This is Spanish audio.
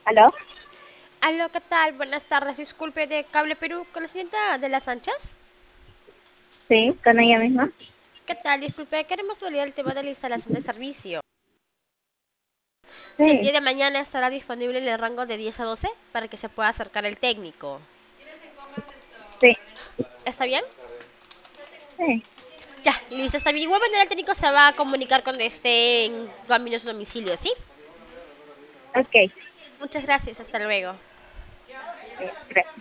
¿Aló? Aló, ¿qué tal? Buenas tardes. Disculpe, de Cable Perú, con la señorita de las Anchas. Sí, con ella misma. ¿Qué tal? Disculpe, queremos validar el tema de la instalación de servicio. Si el Sí, día de mañana estará disponible en el rango de 10 a 12 para que se pueda acercar el técnico. sí, ¿Está bien? sí. Ya, listo, está bien. Igual manera el técnico se va a comunicar cuando esté en camino a su domicilio, ¿sí? Ok. Muchas gracias, hasta luego. Gracias.